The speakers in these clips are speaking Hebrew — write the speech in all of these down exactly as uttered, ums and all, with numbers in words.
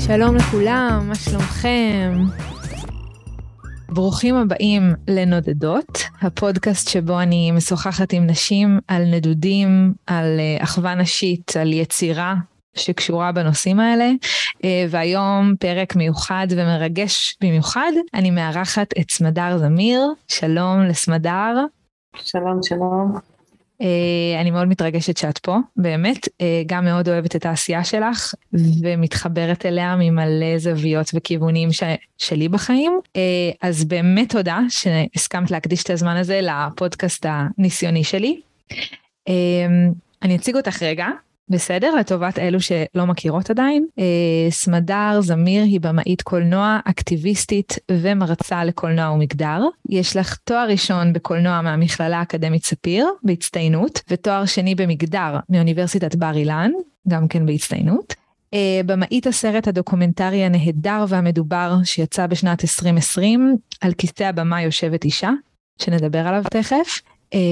שלום לכולם, מה שלומכם? ברוכים הבאים לנודדות, הפודקאסט שבו אני משוחחת עם נשים על נדודים, על אחווה נשית, על יצירה שקשורה בנושאים האלה, והיום פרק מיוחד ומרגש במיוחד, אני מארחת את סמדר זמיר. שלום לסמדר. שלום, שלום. אני מאוד מתרגשת שאת פה, באמת, גם מאוד אוהבת את העשייה שלך, ומתחברת אליה ממלא זוויות וכיוונים ש... שלי בחיים, אז באמת תודה שהסכמת להקדיש את הזמן הזה לפודקאסט הניסיוני שלי. אני אציג אותך רגע, בסדר? לטובת אלו שלא מכירות עדיין. סמדר זמיר היא במאית קולנוע, אקטיביסטית ומרצה לקולנוע ומגדר. יש לך תואר ראשון בקולנוע מהמכללה האקדמית ספיר, בהצטיינות, ותואר שני במגדר מאוניברסיטת בר אילן, גם כן בהצטיינות. במאית הסרט הדוקומנטרי הנהדר והמדובר שיצא בשנת עשרים עשרים, על כיסא הבמה יושבת אישה, שנדבר עליו תכף.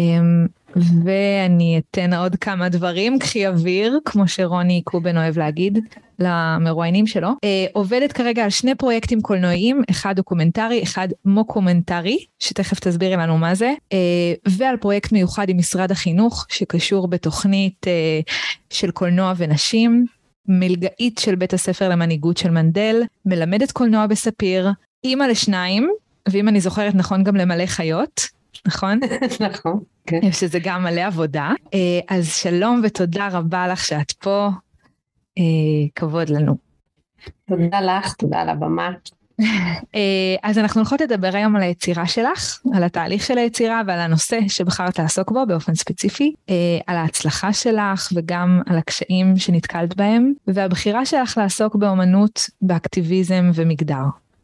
ואני אתן עוד כמה דברים, קחי אוויר, כמו שרוני קובן אוהב להגיד למרואיינים שלו. עובדת כרגע על שני פרויקטים קולנועיים, אחד דוקומנטרי, אחד מוקומנטרי, שתכף תסבירי לנו מה זה, ועל פרויקט מיוחד עם משרד החינוך, שקשור בתוכנית של קולנוע ונשים, מלגאית של בית הספר למנהיגות של מנדל, מלמדת קולנוע בספיר, אימא לשניים, ואם אני זוכרת נכון גם למלא חיות, נכון? נכון, כן. שזה גם מלא עבודה. אז שלום ותודה רבה לך שאת פה, כבוד לנו. תודה לך, תודה על הבמה. אז אנחנו הולכות לדבר היום על היצירה שלך, על התהליך של היצירה ועל הנושא שבחרת לעסוק בו באופן ספציפי, על ההצלחה שלך וגם על הקשיים שנתקלת בהם, והבחירה שלך לעסוק באומנות, באקטיביזם ומגדר.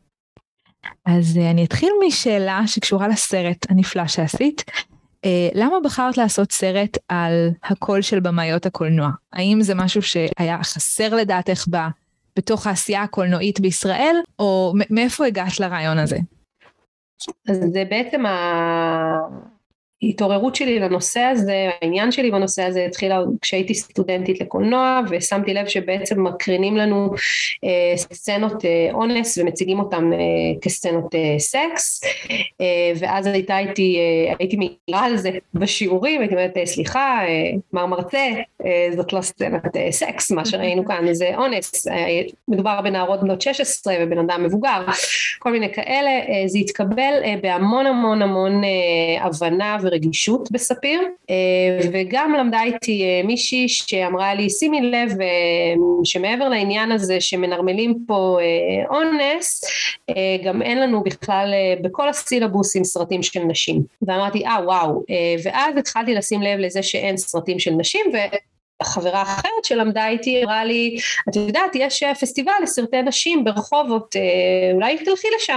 אז אני אתחיל משאלה שקשורה לסרט הנפלא שעשית. למה בחרת לעשות סרט על הקול של במאיות הקולנוע? האם זה משהו שהיה חסר לדעתך בה, בתוך העשייה הקולנועית בישראל, או מאיפה הגעת לרעיון הזה? אז זה בעצם ההתעוררות שלי לנושא הזה, העניין שלי בנושא הזה התחילה כשהייתי סטודנטית לקולנוע, ושמתי לב שבעצם מקרינים לנו אה, סצנות אה, אונס, ומציגים אותם אה, כסצנות אה, סקס, אה, ואז הייתה איתי, אה, הייתי מעירה על זה בשיעורים, הייתי אומרת, סליחה, אה, מר מרצה, אה, זאת לא סצנת אה, סקס, מה שראינו כאן זה אונס, אה, מדובר בנערות בנות שש עשרה ובן אדם מבוגר, כל מיני כאלה, אה, זה התקבל אה, בהמון המון המון אה, הבנה רגישות בספיר, וגם למדה איתי מישהי שאמרה לי, שימי לב שמעבר לעניין הזה שמנרמלים פה אונס, גם אין לנו בכלל בכל הסילבוסים סרטים של נשים. ואמרתי, אה וואו, ואז התחלתי לשים לב לזה שאין סרטים של נשים, וחברה אחרת שלמדה איתי אמרה לי, את יודעת, יש פסטיבל לסרטי נשים ברחובות, אולי תלכי לשם.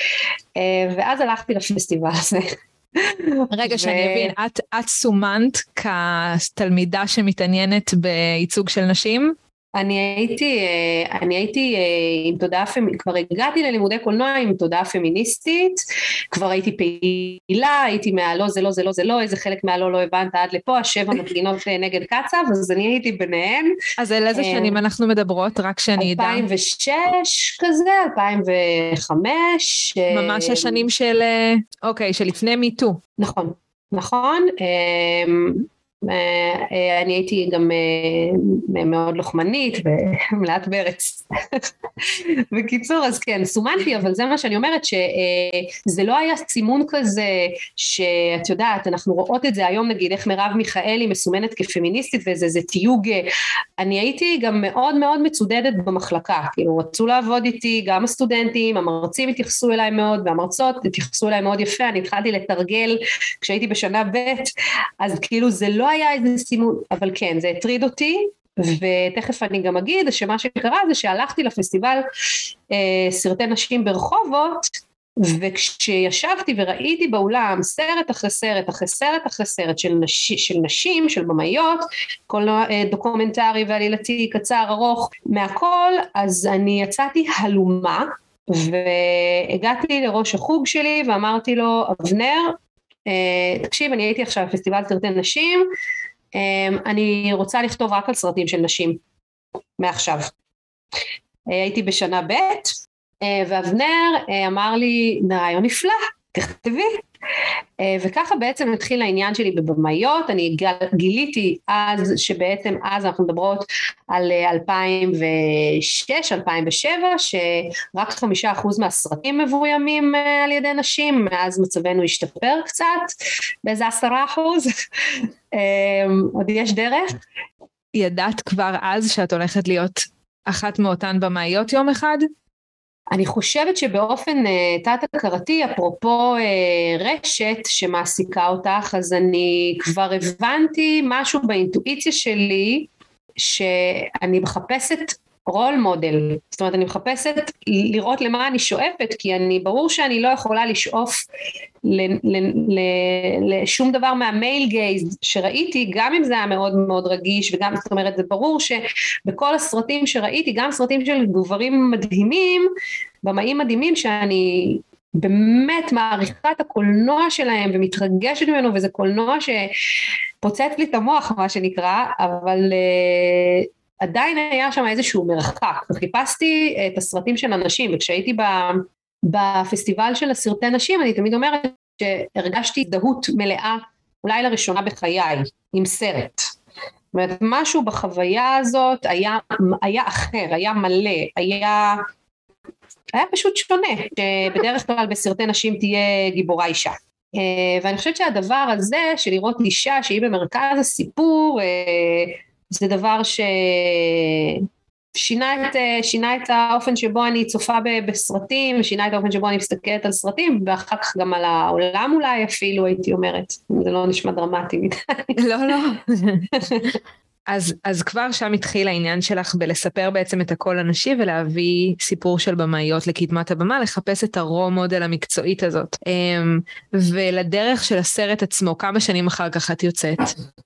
ואז הלכתי לפסטיבל הזה. רגע שאני אבין, את, את סומנת כתלמידה שמתעניינת בייצוג של נשים? אני הייתי, אני הייתי עם תודעה פמיניסטית, כבר הגעתי ללימודי קולנוע עם תודעה פמיניסטית, כבר הייתי פעילה, הייתי מהלא זה לא זה לא זה לא, איזה חלק מהלא לא הבנת עד לפה, השבע מפגינות נגד קצב, אז אני הייתי ביניהן. אז על איזה שנים אנחנו מדברות, רק שאני אדע? אלפיים ושש כזה, אלפיים וחמש. ממש השנים של, אוקיי, שלפני מיטו. נכון, נכון. אני הייתי גם מאוד לוחמנית ומלאת ברץ. בקיצור, אז כן, סומנתי, אבל זה מה שאני אומרת, שזה לא היה סימון כזה, שאת יודעת, אנחנו רואות את זה היום, נגיד, איך מרב מיכאלי מסומנת כפמיניסטית, וזה תיוג, אני הייתי גם מאוד מאוד מצודדת במחלקה, כאילו, רצו לעבוד איתי, גם הסטודנטים, המרצים התייחסו אליי מאוד, והמרצות התייחסו אליי מאוד יפה, אני התחלתי לתרגל כשהייתי בשנה ב', אז כאילו זה לא היה איזה סימון, אבל כן, זה הטריד אותי, ותכף אני גם אגיד שמה שקרה זה שהלכתי לפסטיבל אה, סרטי נשים ברחובות, וכשישבתי וראיתי באולם סרט אחרי סרט אחרי סרט אחרי סרט של, נש, של נשים, של במאיות, כל אה, דוקומנטרי ועלילתי קצר ארוך מהכל, אז אני יצאתי הלומה, והגעתי לראש החוג שלי ואמרתי לו, אבנר, Uh, תקשיב, אני הייתי עכשיו בפסטיבל סרטי נשים, uh, אני רוצה לכתוב רק על סרטים של נשים, מעכשיו. הייתי בשנה ב', ואבנר אמר לי, רעיון נפלא, תכתבי. וככה בעצם התחיל העניין שלי בבמאיות. אני גיליתי אז שבעצם אז אנחנו מדברות על אלפיים ושש אלפיים ושבע שרק חמישה אחוז מהסרטים מבוימים על ידי נשים, מאז מצבנו השתפר קצת באיזה עשרה אחוז, עוד יש דרך. ידעת כבר אז שאת הולכת להיות אחת מאותן במאיות יום אחד? אני חושבת שבאופן תת-הכרתי, אפרופו רשת שמעסיקה אותך, אז אני כבר הבנתי משהו באינטואיציה שלי, שאני מחפשת רול מודל, זאת אומרת אני מחפשת לראות למה אני שואפת, כי אני ברור שאני לא יכולה לשאוף לשום דבר מהמייל גייז שראיתי, גם אם זה היה מאוד מאוד רגיש, וגם זאת אומרת זה ברור שבכל הסרטים שראיתי, גם סרטים של גברים מדהימים, במאים מדהימים שאני באמת מעריכה את הקולנוע שלהם ומתרגשת ממנו, וזה קולנוע שפוצץ לי את המוח מה שנקרא, אבל עדיין היה שם איזשהו מרחק, וחיפשתי את הסרטים של הנשים, וכשהייתי בפסטיבל של הסרטי נשים, אני תמיד אומרת שהרגשתי הזדהות מלאה, אולי לראשונה בחיי, עם סרט. זאת אומרת, משהו בחוויה הזאת היה, היה אחר, היה מלא, היה, היה פשוט שונה, שבדרך כלל בסרטי נשים תהיה גיבורה אישה. ואני חושבת שהדבר הזה, של לראות אישה שהיא במרכז הסיפור, זה דבר ששינה את, שינה את האופן שבו אני צופה בסרטים, שינה את האופן שבו אני מסתכלת על סרטים, ואחר כך גם על העולם אולי אפילו, הייתי אומרת, זה לא נשמע דרמטי מדי. לא, לא. אז, אז כבר שם התחיל העניין שלך בלספר בעצם את הקול הנשי, ולהביא סיפור של במאיות לקדמת הבמה, לחפש את הרום מודל המקצועית הזאת. ולדרך של הסרט עצמו, כמה שנים אחר כך את יוצאת?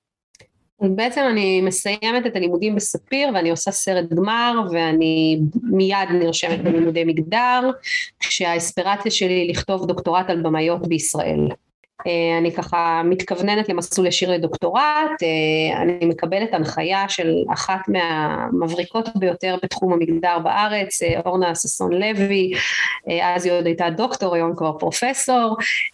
בעצם אני מסיימת את הלימודים בספיר, ואני עושה סרט גמר, ואני מיד נרשמת בלימודי מגדר, כשהאספירציה שלי לכתוב דוקטורט על במאיות בישראל. אני ככה מתכווננת למסלול ישיר לדוקטורט, אני מקבלת הנחיה של אחת מהמבריקות ביותר בתחום המגדר בארץ, אורנה ששון לוי, אז היא עוד הייתה דוקטור, היום כבר פרופסור,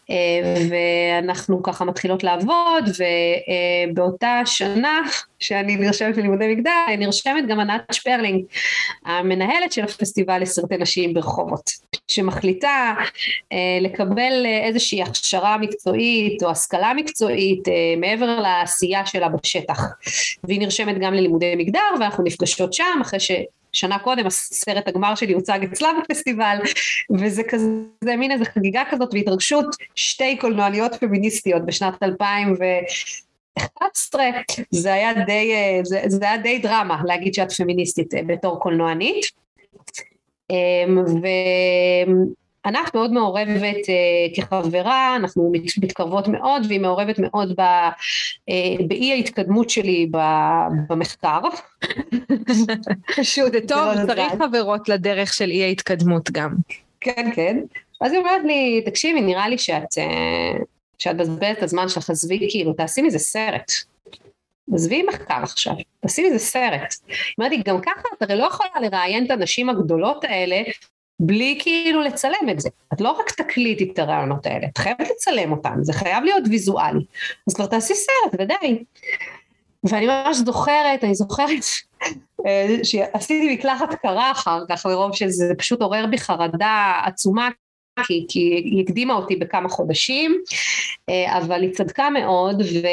ואנחנו ככה מתחילות לעבוד, ובאותה שנה שאני נרשמת ללימודי מגדר, אני נרשמת גם ענת שפרלינג, המנהלת של הפסטיבל לסרטי נשים ברחובות, שמחליטה לקבל איזושהי הכשרה מקצועית או השכלה מקצועית מעבר לעשייה שלה בשטח, והיא נרשמת גם ללימודי מגדר, ואנחנו נפגשות שם אחרי ששנה קודם הסרט הגמר שלי הוצג אצלה בפסטיבל, וזה כזה מין איזה חגיגה כזאת והתרגשות, שתי קולנועניות פמיניסטיות בשנת אלפיים ואחת עשרה, זה היה די, זה, זה היה די דרמה להגיד שאת פמיניסטית בתור קולנוענית, ו... ענת מאוד מעורבת uh, כחברה, אנחנו מתקרבות מאוד, והיא מעורבת מאוד ב, uh, באי ההתקדמות שלי ב, במחקר. פשוט, זה טוב, צריך חברות לדרך של אי ההתקדמות גם. כן, כן. אז היא אומרת לי, תקשיבי, נראה לי שאת, uh, שאת בזבזת את הזמן שלך, עזבי, כאילו, תעשי מזה סרט. עזבי מחקר עכשיו, תעשי מזה סרט. היא אומרת לי, גם ככה, את הרי לא יכולה לראיין את הנשים הגדולות האלה, בלי כאילו לצלם את זה, את לא רק תקליטי את הרעיונות האלה, את חייבת לצלם אותם, זה חייב להיות ויזואלי, אז כבר תעשי סרט, ודי. ואני ממש זוכרת, אני זוכרת שעשיתי מקלחת קרה אחר כך, ברוב שזה פשוט עורר בי חרדה עצומה, כי, כי היא הקדימה אותי בכמה חודשים, אבל היא צדקה מאוד, ו...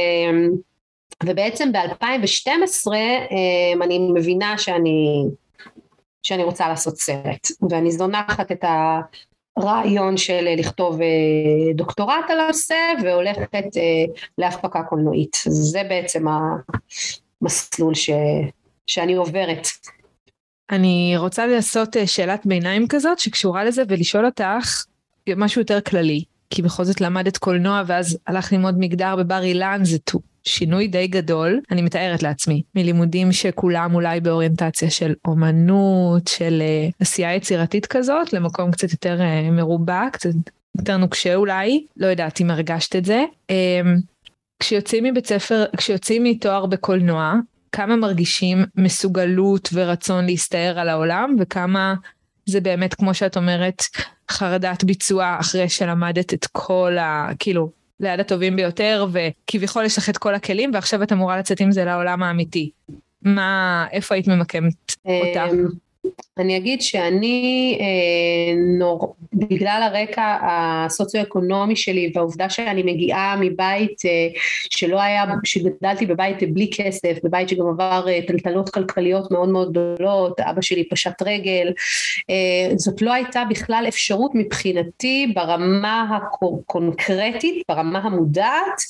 ובעצם ב-אלפיים ושתים עשרה אני מבינה שאני... שאני רוצה לעשות סרט, ואני זונחת את הרעיון של לכתוב דוקטורט על הנושא, והולכת להפקה קולנועית. זה בעצם המסלול ש... שאני עוברת. אני רוצה לעשות שאלת ביניים כזאת, שקשורה לזה, ולשאול אותך משהו יותר כללי, כי בכל זאת למדת קולנוע, ואז הלך ללמוד מגדר בבר אילן, זה טוב. שינוי די גדול, אני מתארת לעצמי, מלימודים שכולם אולי באוריינטציה של אומנות, של uh, עשייה יצירתית כזאת, למקום קצת יותר uh, מרובע, קצת יותר נוקשה אולי, לא יודעת אם הרגשת את זה. Um, כשיוצאים מבית ספר, כשיוצאים מתואר בקולנוע, כמה מרגישים מסוגלות ורצון להסתער על העולם, וכמה זה באמת, כמו שאת אומרת, חרדת ביצוע אחרי שלמדת את כל ה... כאילו, ליד הטובים ביותר, וכביכול יש לך את כל הכלים, ועכשיו את אמורה לצאת עם זה לעולם האמיתי. מה, איפה היית ממקמת אותה? אני אגיד שאני, נור, בגלל הרקע הסוציו-אקונומי שלי, והעובדה שאני מגיעה מבית שלא היה, שגדלתי בבית בלי כסף, בבית שגם עבר טלטלות כלכליות מאוד מאוד גדולות, אבא שלי פשט רגל, זאת לא הייתה בכלל אפשרות מבחינתי ברמה הקונקרטית, ברמה המודעת,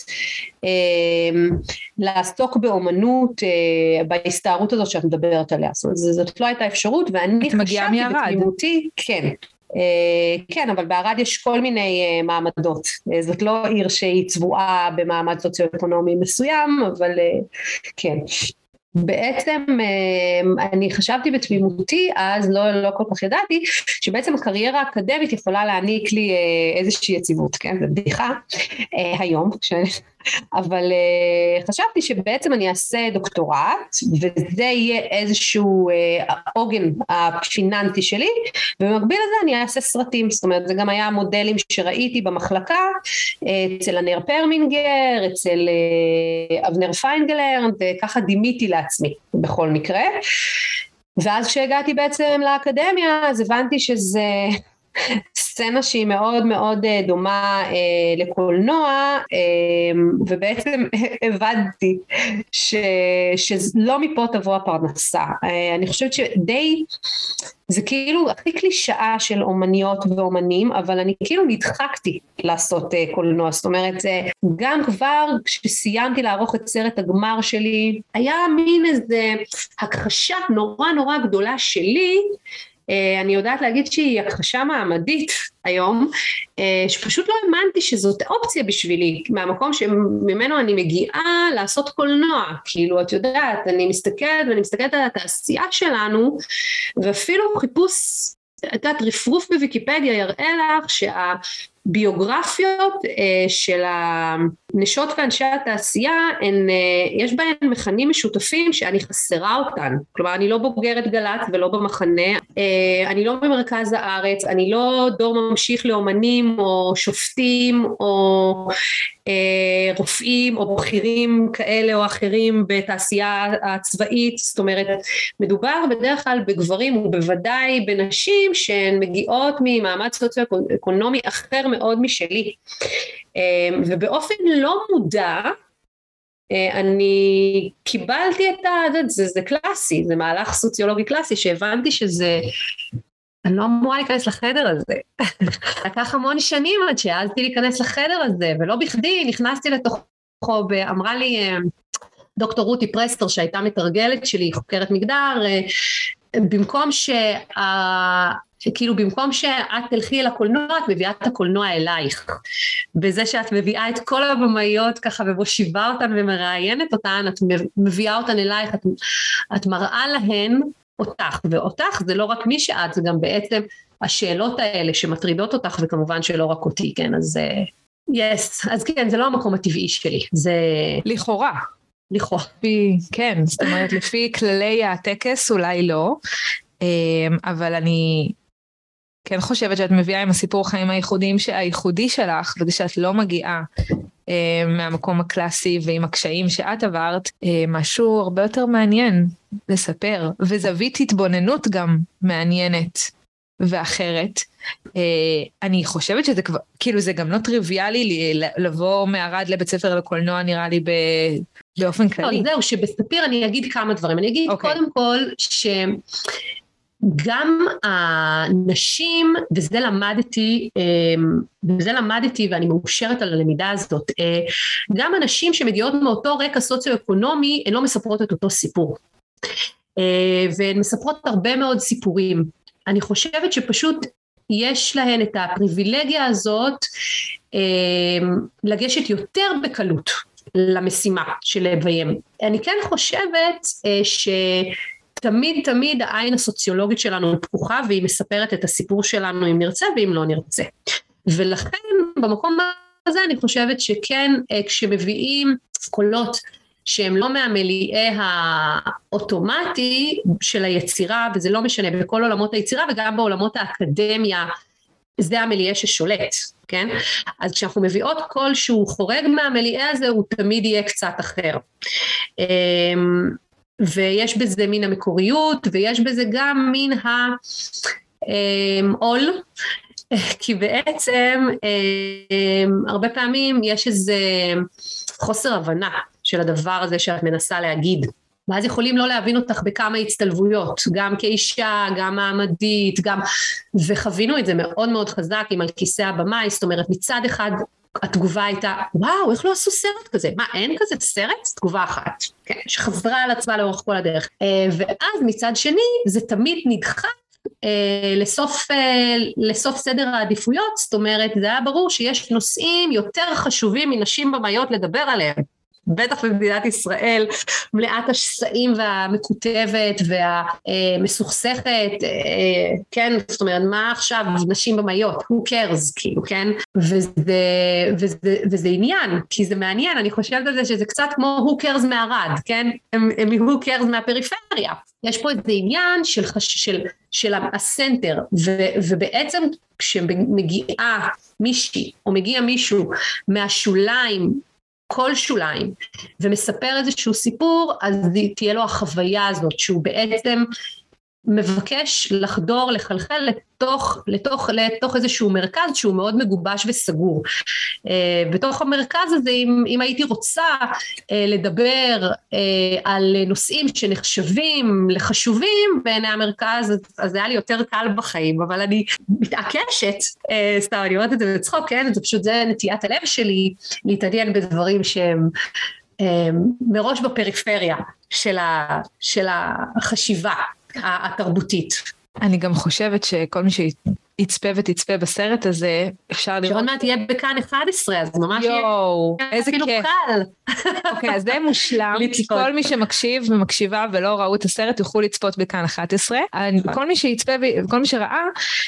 לעסוק באומנות, בהסתערות הזאת שאת מדברת עליה, זאת לא הייתה אפשרות, ואני חשבתי בתמימותי, כן, כן, אבל בערד יש כל מיני מעמדות, זאת לא עיר שהיא צבועה במעמד סוציו-אקונומי מסוים, אבל כן. בעצם אני חשבתי בתמימותי, אז לא, לא כל כך ידעתי, שבעצם הקריירה האקדמית יכולה להעניק לי איזושהי יציבות, כן, זה בדיחה, היום, אבל חשבתי שבעצם אני אעשה דוקטורט, וזה יהיה איזשהו עוגן הפיננסי שלי, ובמקביל לזה אני אעשה סרטים, זאת אומרת, זה גם היה מודלים שראיתי במחלקה, אצל ענר פרמינגר, אצל אבנר פיינגלרן, וככה דימיתי לעצמי בכל מקרה, ואז כשהגעתי בעצם לאקדמיה, אז הבנתי שזה... סצנה שהיא מאוד מאוד דומה אה, לקולנוע, אה, ובעצם הבנתי ש, שלא מפה תבוא הפרנסה. אה, אני חושבת שדי, זה כאילו הכי קלישאה של אומניות ואומנים, אבל אני כאילו נדחקתי לעשות אה, קולנוע, זאת אומרת, אה, גם כבר כשסיימתי לערוך את סרט הגמר שלי, היה מין איזה הכחשה נורא נורא גדולה שלי, אני יודעת להגיד שהיא הכחשה מעמדית היום, שפשוט לא האמנתי שזאת אופציה בשבילי, מהמקום שממנו אני מגיעה לעשות קולנוע, כאילו את יודעת, אני מסתכלת ואני מסתכלת על התעשייה שלנו, ואפילו חיפוש, את יודעת, רפרוף בוויקיפדיה יראה לך שהביוגרפיות של הנשות ואנשי התעשייה, הן, יש בהן מכנים משותפים שאני חסרה אותן, כלומר אני לא בוגרת גל"צ ולא במחנה, אני לא במרכז הארץ, אני לא דור ממשיך לאומנים או שופטים או רופאים או בכירים כאלה או אחרים בתעשייה הצבאית, זאת אומרת מדובר בדרך כלל בגברים ובוודאי בנשים שהן מגיעות ממעמד סוציו-אקונומי אחר מאוד משלי, ובאופן לא מודע אני קיבלתי את זה, זה, זה קלאסי, זה מהלך סוציולוגי קלאסי שהבנתי שזה, אני לא אמורה להיכנס לחדר הזה, לקח המון שנים עד שהעזתי להיכנס לחדר הזה, ולא בכדי נכנסתי לתוכו, ואמרה לי דוקטור רותי פרסטר שהייתה מתרגלת שלי, חוקרת מגדר, במקום שה... כאילו במקום שאת תלכי אל הקולנוע, את מביאה את הקולנוע אלייך, בזה שאת מביאה את כל הבמאיות ככה ומושיבה אותן ומראיינת אותן, את מביאה אותן אלייך, את, את מראה להן אותך, ואותך זה לא רק מי שאת, זה גם בעצם השאלות האלה שמטרידות אותך, וכמובן שלא רק אותי, כן, אז yes, אז כן, זה לא המקום הטבעי שלי, זה... לכאורה. לכאורה. כן, זאת אומרת, לפי כללי הטקס אולי לא, אבל אני... כן חושבת שאת מביאה עם הסיפור חיים הייחודיים, שהייחודי שלך, וזה שאת לא מגיעה אה, מהמקום הקלאסי, ועם הקשיים שאת עברת, אה, משהו הרבה יותר מעניין לספר, וזווית התבוננות גם מעניינת ואחרת. אה, אני חושבת שזה כבר, כאילו זה גם לא טריוויאלי לבוא מערד לבית ספר לקולנוע, נראה לי ב, באופן כללי. לא, זהו, שבספיר אני אגיד כמה דברים, אני אגיד okay. קודם כל ש... גם הנשים, וזה למדתי, וזה למדתי ואני מאושרת על הלמידה הזאת, גם הנשים שמגיעות מאותו רקע סוציו-אקונומי, הן לא מספרות את אותו סיפור. והן מספרות הרבה מאוד סיפורים. אני חושבת שפשוט יש להן את הפריבילגיה הזאת, לגשת יותר בקלות למשימה של לביים. אני כן חושבת ש... תמיד תמיד העין הסוציולוגית שלנו פקוחה, והיא מספרת את הסיפור שלנו אם נרצה ואם לא נרצה. ולכן במקום הזה אני חושבת שכן, כשמביאים קולות שהם לא מהמליאה האוטומטי של היצירה, וזה לא משנה בכל עולמות היצירה וגם בעולמות האקדמיה, זה המליאה ששולט, כן? אז כשאנחנו מביאות קול שהוא חורג מהמליאה הזה, הוא תמיד יהיה קצת אחר. ויש בזה מין המקוריות, ויש בזה גם מין העול, כי בעצם הרבה פעמים יש איזה חוסר הבנה של הדבר הזה שאת מנסה להגיד, ואז יכולים לא להבין אותך בכמה הצטלבויות, גם כאישה, גם מעמדית, גם, וחווינו את זה מאוד מאוד חזק עם על כיסא הבמה, זאת אומרת מצד אחד התגובה הייתה, וואו, איך לא עשו סרט כזה? מה, אין כזה סרט? תגובה אחת, כן, שחזרה על עצמה לאורך כל הדרך. ואז מצד שני, זה תמיד נדחה לסוף, לסוף סדר העדיפויות, זאת אומרת, זה היה ברור שיש נושאים יותר חשובים מנשים במאיות לדבר עליהם. בטח במדינת ישראל, מלאת השסעים והמקוטבת והמסוכסכת, כן, זאת אומרת, מה עכשיו נשים במאיות, who cares, כאילו, כן, וזה, וזה, וזה עניין, כי זה מעניין, אני חושבת על זה שזה קצת כמו who cares מערד, כן, הם, הם who cares מהפריפריה, יש פה איזה עניין של, של, של הסנטר, ו, ובעצם כשמגיעה מישהי, או מגיע מישהו מהשוליים, כל שוליים, ומספר איזשהו סיפור, אז תהיה לו החוויה הזאת, שהוא בעצם מבקש לחדור, לחלחל לתוך, לתוך, לתוך איזשהו מרכז, שהוא מאוד מגובש וסגור. בתוך המרכז הזה, אם, אם הייתי רוצה לדבר על נושאים שנחשבים לחשובים בעיני המרכז, אז זה היה לי יותר קל בחיים, אבל אני מתעקשת, סתם, אני אומרת את זה בצחוק, כן? זה פשוט, זה נטיית הלב שלי, להתעניין בדברים שהם מראש בפריפריה של, ה, של החשיבה התרבותית. אני גם חושבת שכל מי שיצפה ותצפה בסרט הזה, אפשר לראות... שעוד מעט יהיה בכאן אחת עשרה, אז ממש יהיה... יואו, איזה כיף. קל. אוקיי, אז זה מושלם, כי כל מי שמקשיב ומקשיבה ולא ראו את הסרט, יוכלו לצפות בכאן אחת עשרה. כל מי שיצפה וכל מי שראה,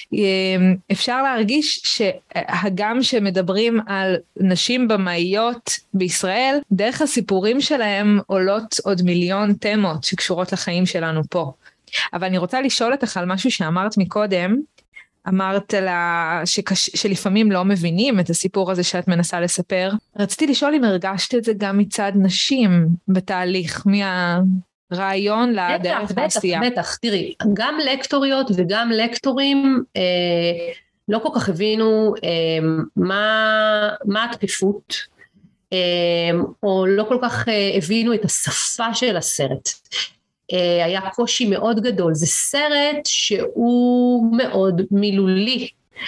אפשר להרגיש שהגם שמדברים על נשים במאיות בישראל, דרך הסיפורים שלהם עולות עוד מיליון תמות שקשורות לחיים שלנו פה. אבל אני רוצה לשאול אותך על משהו שאמרת מקודם, אמרת לה שקש... שלפעמים לא מבינים את הסיפור הזה שאת מנסה לספר. רציתי לשאול אם הרגשת את זה גם מצד נשים בתהליך, מהרעיון לדרך העשייה. בטח, בטח, תראי, גם לקטוריות וגם לקטורים אה, לא כל כך הבינו אה, מה, מה הדחיפות, אה, או לא כל כך אה, הבינו את השפה של הסרט. היה קושי מאוד גדול, זה סרט שהוא מאוד מילולי,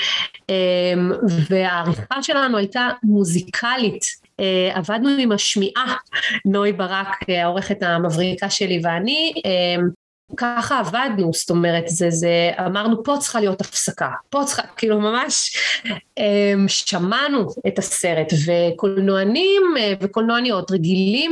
והעריכה שלנו הייתה מוזיקלית, עבדנו עם השמיעה, נוי ברק, העורכת המבריקה שלי ואני, ככה עבדנו, זאת אומרת, זה, זה, אמרנו פה צריכה להיות הפסקה, פה צריכה, כאילו ממש שמענו את הסרט, וקולנוענים וקולנועניות רגילים,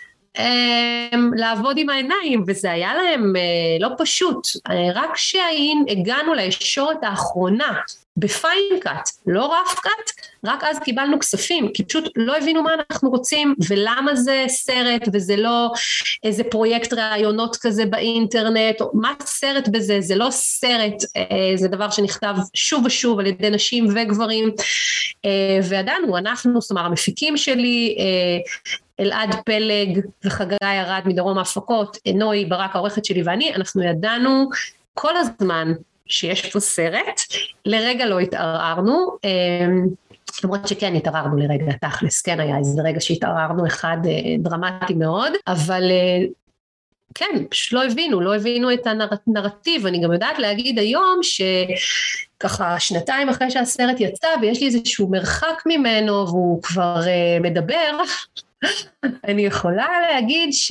לעבוד עם העיניים, וזה היה להם לא פשוט, רק שהגענו לישורת האחרונה, בפיינקאט, לא רפקאט, רק אז קיבלנו כספים, כי פשוט לא הבינו מה אנחנו רוצים, ולמה זה סרט, וזה לא איזה פרויקט רעיונות כזה באינטרנט, מה סרט בזה, זה לא סרט, זה דבר שנכתב שוב ושוב על ידי נשים וגברים, וידענו, אנחנו, זאת אומרת, המפיקים שלי, אלעד פלג וחגי ארד מדרום ההפקות, נוי ברק העורכת שלי ואני, אנחנו ידענו כל הזמן שיש פה סרט, לרגע לא התערערנו, למרות שכן התערערנו לרגע, תכלס, כן היה איזה רגע שהתערערנו אחד דרמטי מאוד, אבל כן, פשוט לא הבינו, לא הבינו את הנרטיב, אני גם יודעת להגיד היום שככה שנתיים אחרי שהסרט יצא, ויש לי איזשהו מרחק ממנו, והוא כבר מדבר, אני יכולה להגיד ש...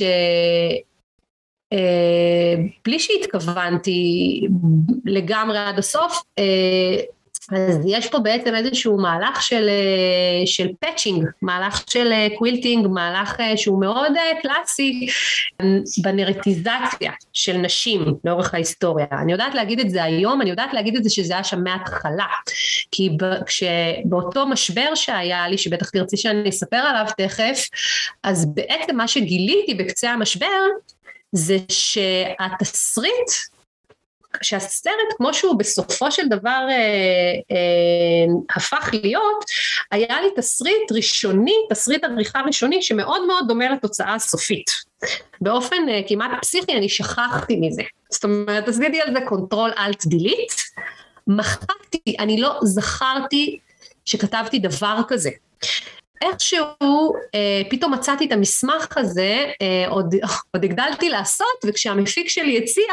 בלי שהתכוונתי לגמרי עד הסוף, אז יש פה בעצם איזשהו מהלך של, של פאצ'ינג, מהלך של קווילטינג, מהלך שהוא מאוד קלאסי בנרטיזציה של נשים לאורך ההיסטוריה. אני יודעת להגיד את זה היום, אני יודעת להגיד את זה שזה היה שם מההתחלה, כי באותו משבר שהיה לי, שבטח תרצי שאני אספר עליו תכף, אז בעצם מה שגיליתי בקצה המשבר, זה שהתסריט, שהסרט כמו שהוא בסופו של דבר אה, אה, הפך להיות, היה לי תסריט ראשוני, תסריט עריכה ראשוני שמאוד מאוד דומה לתוצאה הסופית. באופן אה, כמעט פסיכי אני שכחתי מזה. זאת אומרת, עשיתי על זה קונטרול אלט דילית, מחקתי, אני לא זכרתי שכתבתי דבר כזה. איכשהו אה, פתאום מצאתי את המסמך הזה, אה, עוד, עוד הגדלתי לעשות, וכשהמפיק שלי הציע,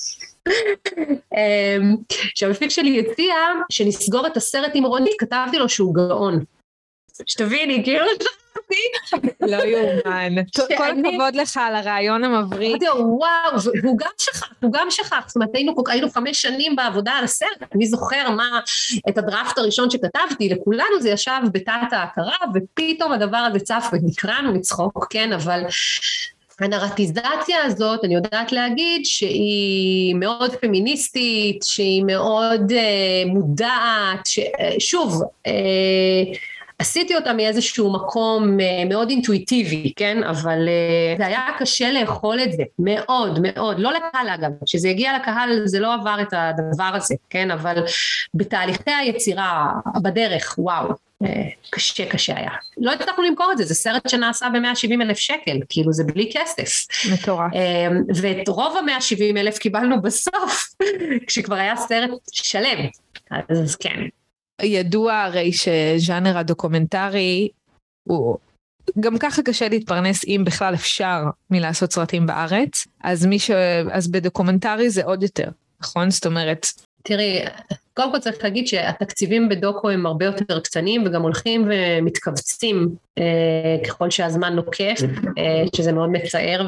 שהמפיק שלי הציע שנסגור את הסרט עם רונית, כתבתי לו שהוא גאון. שתביני, כאילו שכחתי. לא יאומן. כל הכבוד לך על הרעיון המבריק. וואו, והוא גם שכח, הוא גם שכח. זאת אומרת, היינו חמש שנים בעבודה על הסרט, אני זוכר מה, את הדראפט הראשון שכתבתי, לכולנו זה ישב בתת ההכרה, ופתאום הדבר הזה צף ונקראנו מצחוק, כן, אבל הנרטיזציה הזאת, אני יודעת להגיד שהיא מאוד פמיניסטית, שהיא מאוד uh, מודעת, ש, uh, שוב, uh, עשיתי אותה מאיזשהו מקום uh, מאוד אינטואיטיבי, כן? אבל uh, זה היה קשה לאכול את זה, מאוד מאוד, לא לקהל אגב, שזה הגיע לקהל זה לא עבר את הדבר הזה, כן? אבל בתהליכי היצירה, בדרך, וואו. קשה קשה היה. לא הצלחנו למכור את זה, זה סרט שנעשה ב-מאה שבעים אלף שקל, כאילו זה בלי כסף. מטורף. ואת רוב ה-מאה שבעים אלף קיבלנו בסוף, כשכבר היה סרט שלם, אז כן. ידוע הרי שז'אנר הדוקומנטרי, הוא גם ככה קשה להתפרנס אם בכלל אפשר מלעשות סרטים בארץ, אז, מי ש... אז בדוקומנטרי זה עוד יותר, נכון? זאת אומרת, תראי, קודם כל צריך להגיד שהתקציבים בדוקו הם הרבה יותר קטנים וגם הולכים ומתכווצים אה, ככל שהזמן נוקף, אה, שזה מאוד מצער,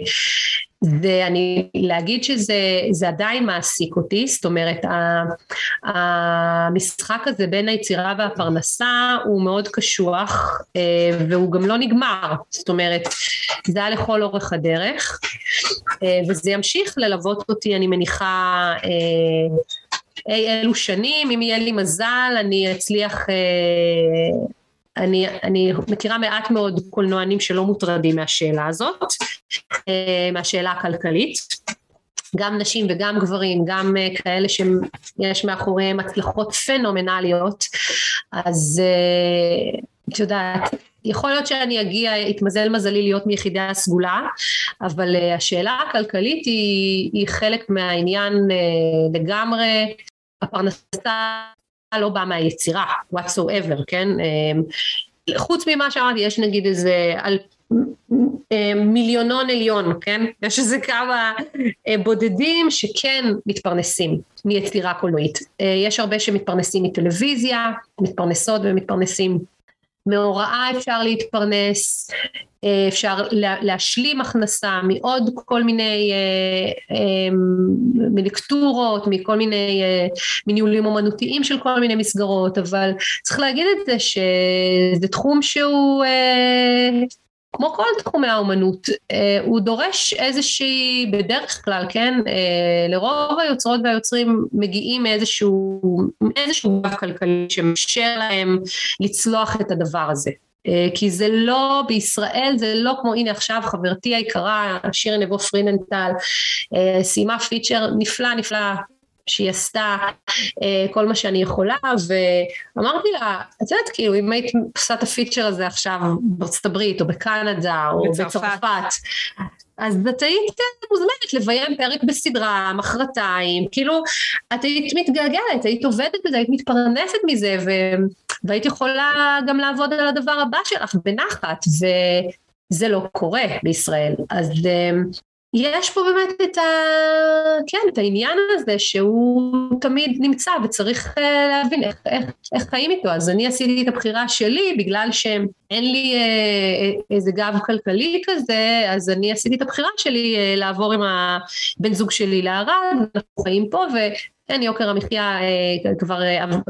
ואני להגיד שזה זה עדיין מעסיק אותי, זאת אומרת המשחק הזה בין היצירה והפרנסה הוא מאוד קשוח אה, והוא גם לא נגמר, זאת אומרת זה היה לכל אורך הדרך אה, וזה ימשיך ללוות אותי אני מניחה אה, אי אלו שנים, אם יהיה לי מזל, אני אצליח, אני, אני מכירה מעט מאוד קולנוענים שלא מוטרדים מהשאלה הזאת, מהשאלה הכלכלית, גם נשים וגם גברים, גם כאלה שיש מאחוריהם הצלחות פנומנליות, אז את יודעת, יכול להיות שאני אגיע, התמזל מזלי להיות מיחידי הסגולה, אבל השאלה הכלכלית היא, היא חלק מהעניין לגמרי, הפרנסה לא באה מהיצירה, whatsoever, כן? חוץ ממה שאמרתי, יש נגיד איזה על מיליונון עליון, כן? יש איזה כמה בודדים שכן מתפרנסים מיצירה קולנועית. יש הרבה שמתפרנסים מטלוויזיה, מתפרנסות ומתפרנסים מהוראה אפשר להתפרנס, אפשר להשלים הכנסה מעוד כל מיני מלקטורות, מכל מיני מניהולים אומנותיים של כל מיני מסגרות, אבל צריך להגיד את זה שזה תחום שהוא כמו כל תחומי האומנות, הוא דורש איזושהי, בדרך כלל, כן, לרוב היוצרות והיוצרים מגיעים מאיזשהו, איזשהו גב כלכלי שמאפשר להם לצלוח את הדבר הזה. כי זה לא, בישראל זה לא כמו, הנה עכשיו חברתי היקרה, שירי נבו פריננטל, סיימה פיצ'ר נפלא נפלא, שהיא עשתה כל מה שאני יכולה, ואמרתי לה, את יודעת כאילו, אם היית עושה את הפיצ'ר הזה עכשיו בארצות הברית, או בקנדה, או בצרפת, אז את היית מוזמנת לביים פרק בסדרה, מחרתיים, כאילו, את היית מתגלגלת, היית עובדת בזה, היית מתפרנסת מזה, והיית יכולה גם לעבוד על הדבר הבא שלך בנחת, וזה לא קורה בישראל, אז יש פה באמת את, ה... כן, את העניין הזה שהוא תמיד נמצא וצריך להבין איך, איך, איך חיים איתו. אז אני עשיתי את הבחירה שלי בגלל שאין לי איזה גב כלכלי כזה, אז אני עשיתי את הבחירה שלי לעבור עם הבן זוג שלי לערד, אנחנו חיים פה ו... כן, יוקר המחיה כבר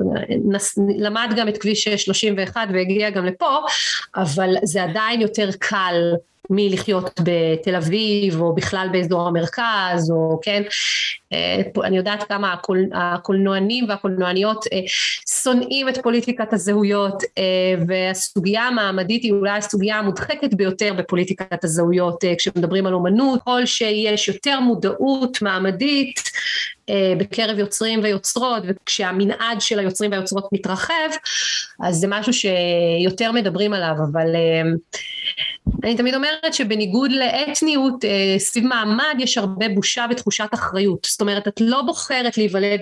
למד גם את כביש שלושים ואחת והגיע גם לפה, אבל זה עדיין יותר קל מלחיות בתל אביב או בכלל באזור המרכז, או כן, אני יודעת כמה הקולנוענים והקולנועניות שונאים את פוליטיקת הזהויות, והסוגיה המעמדית היא אולי הסוגיה המודחקת ביותר בפוליטיקת הזהויות כשמדברים על אומנות. כל שיש יותר מודעות מעמדית בקרב יוצרים ויוצרות, וכשהמנעד של היוצרים והיוצרות מתרחב, אז זה משהו שיותר מדברים עליו. אבל אני תמיד אומרת שבניגוד לאתניות, סביב מעמד יש הרבה בושה ותחושת אחריות. זאת אומרת, את לא בוחרת להיוולד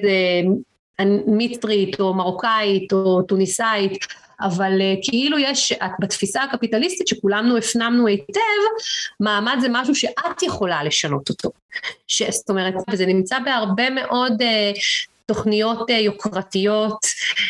מצרית או מרוקאית או טוניסאית, אבל כאילו יש, בתפיסה הקפיטליסטית שכולנו הפנמנו היטב, מעמד זה משהו שאת יכולה לשנות אותו. זאת אומרת, וזה נמצא בהרבה מאוד תוכניות יוקרתיות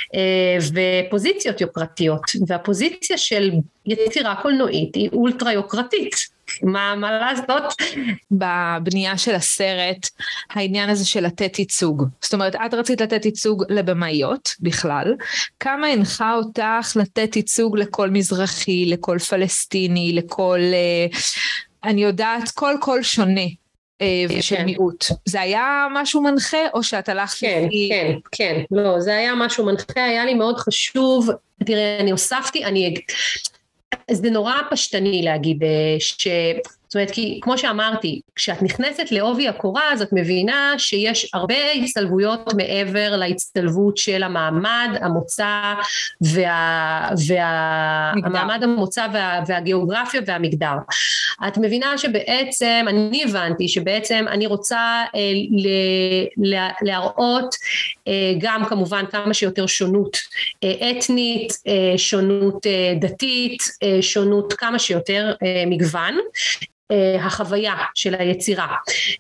ופוזיציות יוקרתיות, והפוזיציה של יצירה קולנועית היא אולטרה יוקרתית. מה, מה לעשות? בבנייה של הסרט, העניין הזה של לתת ייצוג. זאת אומרת, את רצית לתת ייצוג לבמאיות בכלל, כמה הנחה אותך לתת ייצוג לכל מזרחי, לכל פלסטיני, לכל, אני יודעת, כל קול שונה. של מיעוט. זה היה משהו מנחה או שאת הלכת? כן, כן, כן, לא, זה היה משהו מנחה, היה לי מאוד חשוב, תראה, אני הוספתי, אני, זה נורא פשטני להגיד ש... זאת אומרת, כי כמו שאמרתי, כשאת נכנסת לעובי הקורה, אז את מבינה שיש הרבה הצטלבויות מעבר להצטלבות של המעמד, המוצא, וה, וה, המעמד, המוצא וה, והגיאוגרפיה והמגדר. את מבינה שבעצם, אני הבנתי שבעצם אני רוצה אה, ל, ל, להראות אה, גם כמובן כמה שיותר שונות אה, אתנית, אה, שונות אה, דתית, אה, שונות כמה שיותר אה, מגוון, החוויה של היצירה.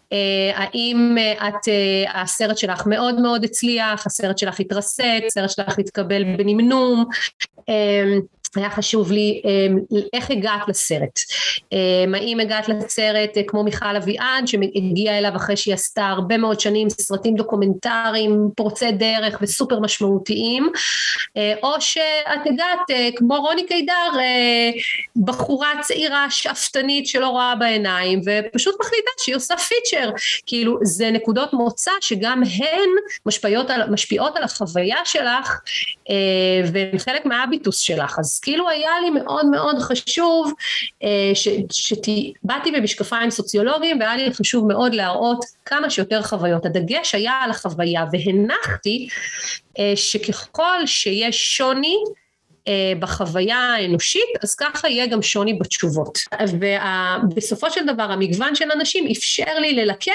האם את, הסרט שלך מאוד מאוד הצליח, הסרט שלך התרסק, הסרט שלך התקבל בנמנום, היה חשוב לי איך הגעת לסרט. האם הגעת לסרט כמו מיכל אביעד שהגיעה אליו אחרי שהיא עשתה הרבה מאוד שנים סרטים דוקומנטריים פורצי דרך וסופר משמעותיים, או שאת הגעת כמו רוני קידר, בחורה צעירה שאפתנית שלא רואה בעיניים ופשוט מחליטה שהיא עושה פיצ'ר. כאילו זה נקודות מוצא שגם הן משפיעות על, משפיעות על החוויה שלך והן חלק מהביטוס שלך. אז כאילו היה לי מאוד מאוד חשוב, שבאתי במשקפיים סוציולוגיים והיה לי חשוב מאוד להראות כמה שיותר חוויות. הדגש היה על החוויה והנחתי שככל שיש שוני בחוויה האנושית, אז ככה יהיה גם שוני בתשובות. ובסופו של דבר המגוון של אנשים אפשר לי ללקט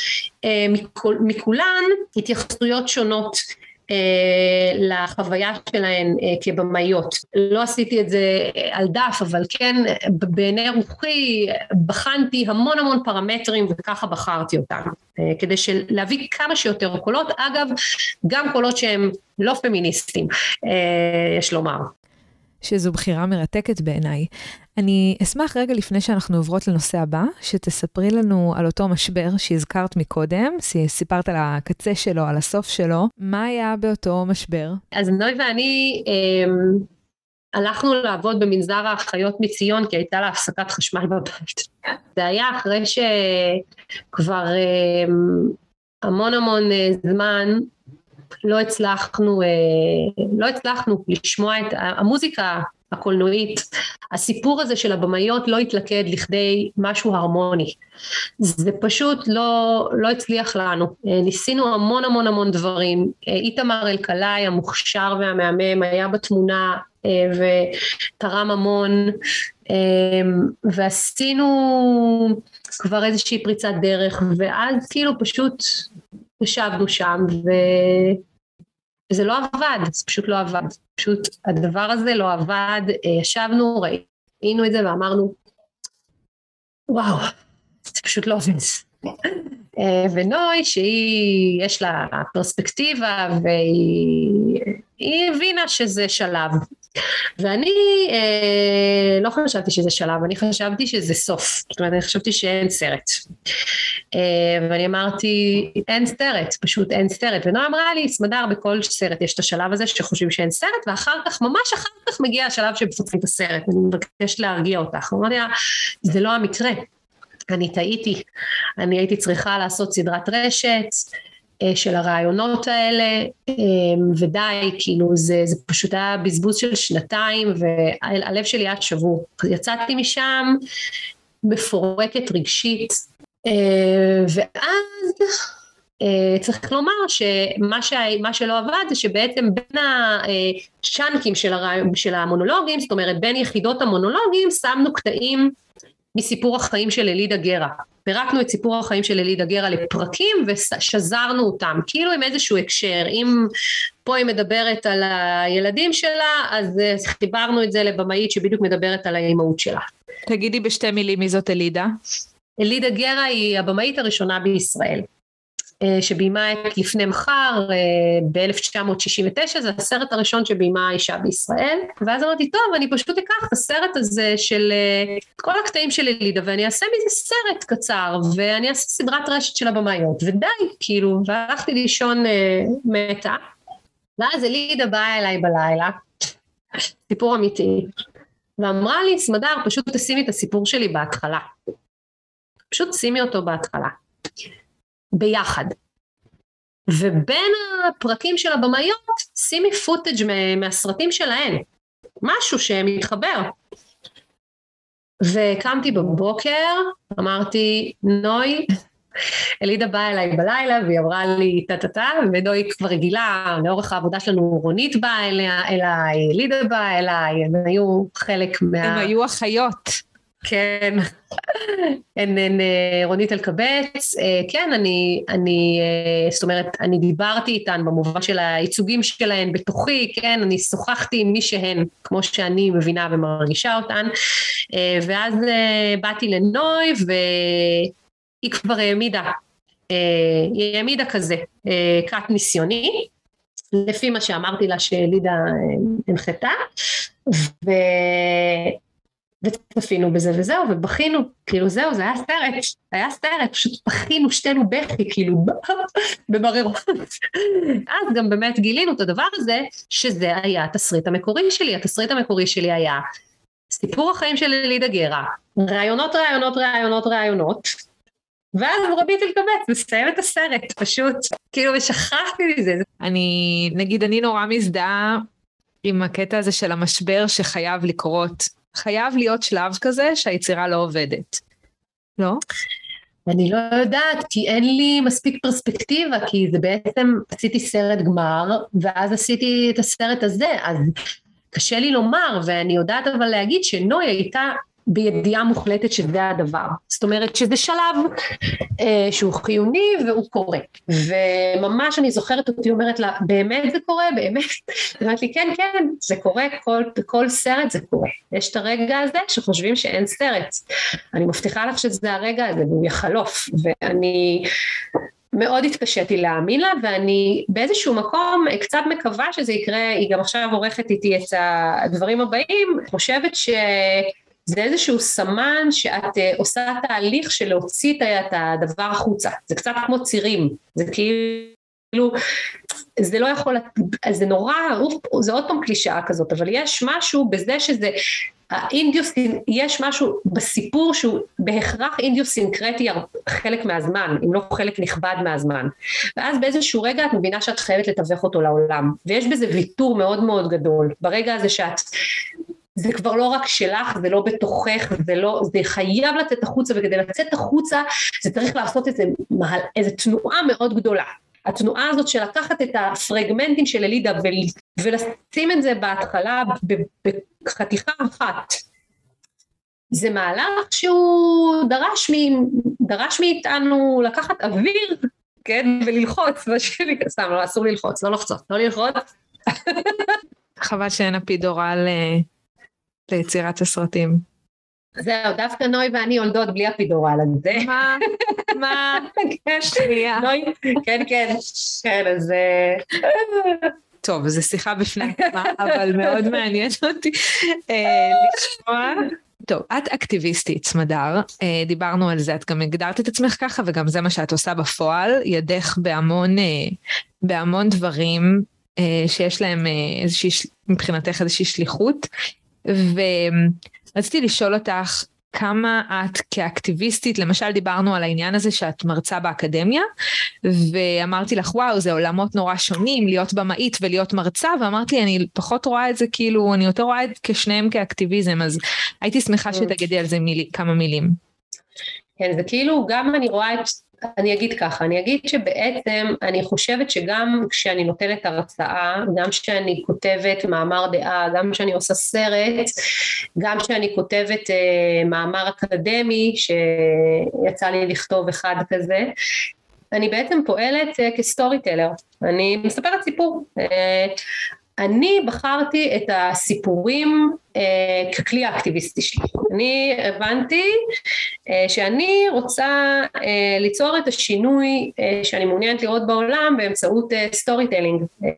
מכולן התייחסויות שונות לחוויה שלהן כבמאיות. לא עשיתי את זה על דף, אבל כן בעיני רוחי בחנתי המון המון פרמטרים וככה בחרתי אותם, כדי להביא כמה שיותר קולות, אגב גם קולות שהם לא פמיניסטים, יש לומר. שזו בחירה מרתקת בעיניי. אני אשמח רגע לפני שאנחנו עוברות לנושא הבא, שתספרי לנו על אותו משבר שהזכרת מקודם, סיפרת על הקצה שלו, על הסוף שלו, מה היה באותו משבר? אז נוי ואני אה, הלכנו לעבוד במנזר האחיות מציון, כי הייתה לה הפסקת חשמל בבית. זה היה אחרי שכבר אה, המון המון אה, זמן, לא הצלחנו, לא הצלחנו לשמוע את המוזיקה הקולנועית, הסיפור הזה של הבמאיות לא התלכד לכדי משהו הרמוני, זה פשוט לא, לא הצליח לנו, ניסינו המון המון המון דברים, איתמר אלקלעי המוכשר והמהמם היה בתמונה ותרם המון, ועשינו כבר איזושהי פריצת דרך, ואז כאילו פשוט ישבנו שם וזה לא עבד, זה פשוט לא עבד, פשוט הדבר הזה לא עבד, ישבנו, ראינו את זה ואמרנו, וואו, זה פשוט לא עובד. ונוי שהיא יש לה פרספקטיבה והיא הבינה שזה שלב, ואני אה, לא חשבתי שזה שלב, אני חשבתי שזה סוף, זאת אומרת אני חשבתי שאין סרט, אה, ואני אמרתי אין סרט, פשוט אין סרט, ונוי אמרה לי סמדר בכל סרט יש את השלב הזה שחושבים שאין סרט, ואחר כך ממש אחר כך מגיע השלב שבפותחים את הסרט, אני מבקש להרגיע אותך, אמרתי לה זה לא המקרה, אני טעיתי, אני הייתי צריכה לעשות סדרת רשת של הרעיונות האלה, ודי, כאילו זה, זה פשוט היה בזבוז של שנתיים, והלב שלי היה שבור. יצאתי משם מפורקת רגשית, ואז צריך לומר שמה ש, מה שלא עבד זה שבעצם בין השנקים של, הרעיון, של המונולוגים, זאת אומרת בין יחידות המונולוגים, שמנו קטעים מסיפור החיים של אלידה גרה. פירקנו את סיפור החיים של אלידה גרה לפרקים ושזרנו אותם, כאילו עם איזשהו הקשר, אם פה היא מדברת על הילדים שלה, אז חיברנו את זה לבמאית שבדיוק מדברת על האימהות שלה. תגידי בשתי מילים מי זאת אלידה? אלידה גרה היא הבמאית הראשונה בישראל, שביימה את לפני מחר ב-אלף תשע מאות שישים ותשע, זה הסרט הראשון שביימה אישה בישראל, ואז אמרתי, טוב, אני פשוט אקח את הסרט הזה של כל הקטעים של אלידה, ואני אעשה מזה סרט קצר, ואני אעשה סדרת רשת של הבמאיות, ודי, כאילו, והלכתי לישון מתה, ואז אלידה באה אליי בלילה, סיפור אמיתי, ואמרה לי, סמדר, פשוט תשימי את הסיפור שלי בהתחלה, פשוט שימי אותו בהתחלה, ביחד, ובין הפרקים של הבמאיות שימי פוטאג' מהסרטים שלהן, משהו שמתחבר. וקמתי בבוקר, אמרתי נוי, אלידה באה אליי בלילה והיא אמרה לי טה-טה-טה, ונוי כבר רגילה, לאורך העבודה שלנו רונית באה אליי, אלידה באה אליי, הם היו חלק מה... הם היו אחיות. כן, הן, הן, רונית אלקבץ, כן, אני, אני, זאת אומרת, אני דיברתי איתן במובן של הייצוגים שלהן בתוכי, כן, אני שוחחתי עם מי שהן, כמו שאני מבינה ומרגישה אותן, ואז באתי לנוי, והיא כבר העמידה, היא העמידה כזה, קאט ניסיוני, לפי מה שאמרתי לה שלידה הנחתה, ו... וצפינו בזה וזהו, ובכינו, כאילו זהו, זה היה סרט, היה סרט, פשוט בכינו שתינו בכי, כאילו, במררות. אז גם באמת גילינו את הדבר הזה, שזה היה התסריט המקורי שלי, התסריט המקורי שלי היה סיפור החיים של אלידה גרה, רעיונות, רעיונות, רעיונות, רעיונות, ואז רבית אלקבץ, מסיים את הסרט, פשוט, כאילו, ושכחתי מזה. אני, נגיד, אני נורא מזדהה עם הקטע הזה של המשבר שחייב לקרות, חייב להיות שלב כזה שהיצירה לא עובדת, לא? אני לא יודעת, כי אין לי מספיק פרספקטיבה, כי זה בעצם, עשיתי סרט גמר, ואז עשיתי את הסרט הזה, אז קשה לי לומר, ואני יודעת אבל להגיד שנוי הייתה בידיעה מוחלטת שזה הדבר, זאת אומרת שזה שלב אה, שהוא חיוני והוא קורה, וממש אני זוכרת אותי אומרת לה, באמת זה קורה, באמת, אמרת לי כן כן, זה קורה, כל, כל סרט זה קורה, יש את הרגע הזה שחושבים שאין סרט, אני מבטיחה לך שזה הרגע הזה, והוא יחלוף, ואני מאוד התקשיתי להאמין לה, ואני באיזשהו מקום קצת מקווה שזה יקרה, היא גם עכשיו עורכת איתי את הדברים הבאים, חושבת ש... זה איזשהו סמן שאת עושה תהליך של להוציא את הדבר החוצה, זה קצת כמו צירים, זה כאילו, זה לא יכול, זה נורא, זה עוד פעם קלישאה כזאת, אבל יש משהו בזה שזה, האינדיוסין, יש משהו בסיפור שהוא בהכרח אינדיוסינקרטי חלק מהזמן, אם לא חלק נכבד מהזמן, ואז באיזשהו רגע את מבינה שאת חייבת לתווך אותו לעולם, ויש בזה ויתור מאוד מאוד גדול, ברגע הזה שאת, זה כבר לא רק שלך, זה לא בתוכך, זה לא, זה חייב לצאת החוצה, וכדי לצאת החוצה, זה צריך לעשות איזה, איזה תנועה מאוד גדולה. התנועה הזאת של לקחת את הפרגמנטים של אלידה, ולשים את זה בהתחלה, בחתיכה אחת. זה מהלך שהוא דרש, מ, דרש מאיתנו לקחת אוויר, כן, וללחוץ, בשבילי, סתם, לא, אסור ללחוץ, לא לחצות, לא ללחוץ. חבל שאין הפידורל ליצירת הסרטים. זהו, דווקא נוי ואני יולדות בלי אפידורל, אז זה... מה? מה? כן, שנייה. נוי, כן, כן, כן, אז... טוב, זו שיחה בפני עצמה, אבל מאוד מעניין אותי לשמוע. טוב, את אקטיביסטית, סמדר, דיברנו על זה, את גם הגדרת את עצמך ככה, וגם זה מה שאת עושה בפועל, ידך בהמון, בהמון דברים שיש להם איזושהי, מבחינתך איזושהי שליחות, ורציתי לשאול אותך, כמה את כאקטיביסטית, למשל דיברנו על העניין הזה שאת מרצה באקדמיה, ואמרתי לך וואו זה עולמות נורא שונים, להיות במאית ולהיות מרצה, ואמרתי לי אני פחות רואה את זה כאילו, אני יותר רואה את כשניהם כאקטיביזם, אז הייתי שמחה שתגידי על זה מילי, כמה מילים. כן, זה כאילו גם אני רואה את, אני אגיד ככה, אני אגיד שבעצם אני חושבת שגם כשאני נותנת הרצאה, גם כשאני כותבת מאמר דעה, גם כשאני עושה סרט, גם כשאני כותבת אה, מאמר אקדמי שיצא לי לכתוב אחד כזה, אני בעצם פועלת אה, כסטורי טלר, אני מספרת סיפור, אה, אני בחרתי את הסיפורים אה, ככלי האקטיביסטי שלי. אני הבנתי אה, שאני רוצה אה, ליצור את השינוי אה, שאני מעוניינת לראות בעולם באמצעות אה, סטורי טלינג. אה,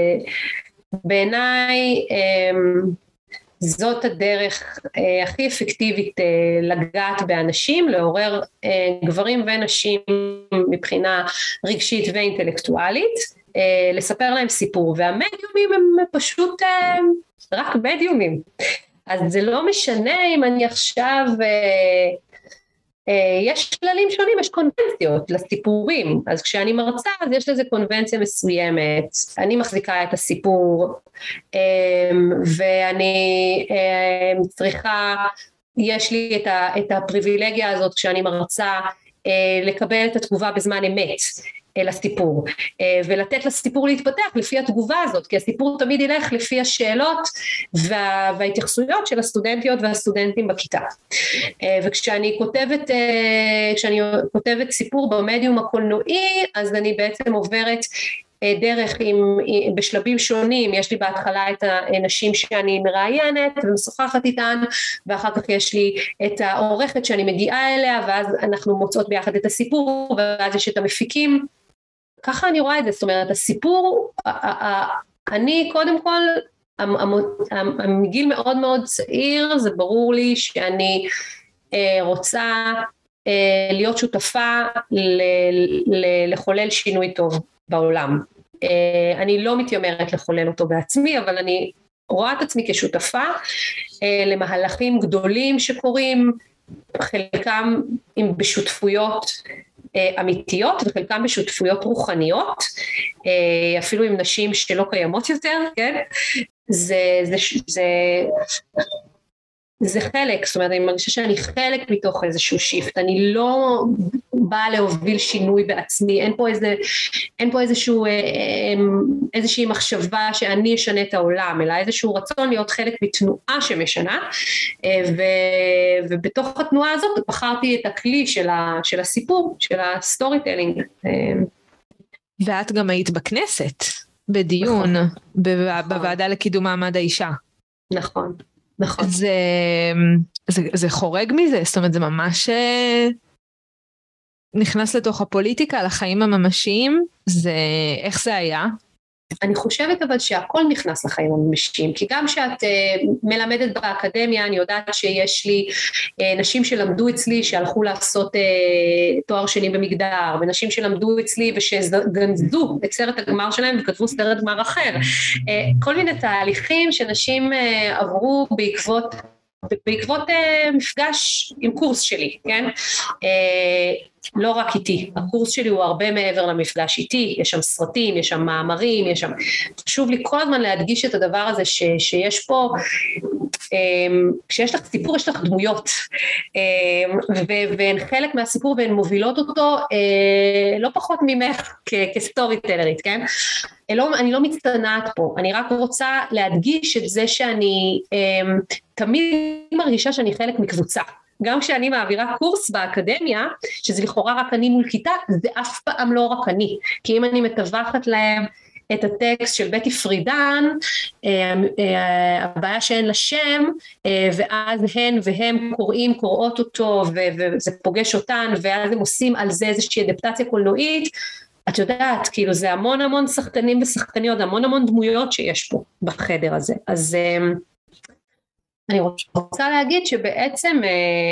בעיניי אה, זאת הדרך אה, הכי אפקטיבית אה, לגעת באנשים, לעורר אה, גברים ונשים מבחינה רגשית ואינטלקטואלית, Uh, לספר להם סיפור, והמדיומים הם פשוט uh, רק מדיומים, אז זה לא משנה אם אני עכשיו, uh, uh, יש כללים שונים, יש קונבנציות לסיפורים, אז כשאני מרצה אז יש לזה קונבנציה מסוימת, אני מחזיקה את הסיפור, um, ואני um, צריכה, יש לי את, ה, את הפריבילגיה הזאת כשאני מרצה, uh, לקבל את התגובה בזמן אמת, לסיפור, ולתת לסיפור להתפתח לפי התגובה הזאת, כי הסיפור תמיד ילך לפי השאלות וה, וההתייחסויות של הסטודנטיות והסטודנטים בכיתה. וכשאני כותבת, כשאני כותבת סיפור במדיום הקולנועי, אז אני בעצם עוברת דרך עם, בשלבים שונים, יש לי בהתחלה את האנשים שאני מראיינת ומשוחחת איתן, ואחר כך יש לי את העורכת שאני מגיעה אליה, ואז אנחנו מוצאות ביחד את הסיפור, ואז יש את המפיקים, ככה אני רואה את זה, זאת אומרת הסיפור, אני קודם כל, מגיל מאוד מאוד צעיר, זה ברור לי שאני רוצה להיות שותפה לחולל שינוי טוב בעולם. אני לא מתיימרת לחולל אותו בעצמי, אבל אני רואה את עצמי כשותפה למהלכים גדולים שקורים, חלקם עם בשותפויות אמיתיות וחלקם בשותפויות רוחניות, אפילו עם נשים שלא קיימות יותר, כן? זה, זה, זה, זה חלק, זאת אומרת, אני מרגישה שאני חלק מתוך איזשהו שיפט, אני לא באה להוביל שינוי בעצמי, אין פה איזה, אין פה איזשהו, איזושהי מחשבה שאני אשנה את העולם, אלא איזשהו רצון להיות חלק מתנועה שמשנה, ו, ובתוך התנועה הזאת בחרתי את הכלי של, ה, של הסיפור, של הסטורי טלינג. ואת גם היית בכנסת, בדיון, בוועדה לקידום מעמד האישה. נכון. נכון. זה, זה, זה חורג מזה, זאת אומרת זה ממש נכנס לתוך הפוליטיקה, לחיים הממשיים, זה, איך זה היה? אני חושבת אבל שהכל נכנס לחיים הממשיים, כי גם שאת uh, מלמדת באקדמיה, אני יודעת שיש לי uh, נשים שלמדו אצלי, שהלכו לעשות uh, תואר שני במגדר, ונשים שלמדו אצלי ושגנזו את סרט הגמר שלהם וכתבו סרט גמר אחר, uh, כל מיני תהליכים שנשים uh, עברו בעקבות, בעקבות uh, מפגש עם קורס שלי, כן? Uh, לא רק איתי, הקורס שלי הוא הרבה מעבר למפגש איתי, יש שם סרטים, יש שם מאמרים, יש שם, חשוב לי כל הזמן להדגיש את הדבר הזה ש, שיש פה, כשיש לך סיפור יש לך דמויות, והן חלק מהסיפור והן מובילות אותו לא פחות ממך כסטורי טלרית, כן? אני לא מצטנעת פה, אני רק רוצה להדגיש את זה שאני תמיד מרגישה שאני חלק מקבוצה, גם כשאני מעבירה קורס באקדמיה, שזה לכאורה רק אני מול כיתה, זה אף פעם לא רק אני, כי אם אני מתווכת להם את הטקסט של בטי פרידן, הבעיה שאין לה שם, ואז הן והם קוראים, קוראות אותו, וזה פוגש אותן, ואז הם עושים על זה איזושהי אדפטציה קולנועית, את יודעת, כאילו זה המון המון שחקנים ושחקניות, המון המון דמויות שיש פה בחדר הזה, אז אני רוצה להגיד שבעצם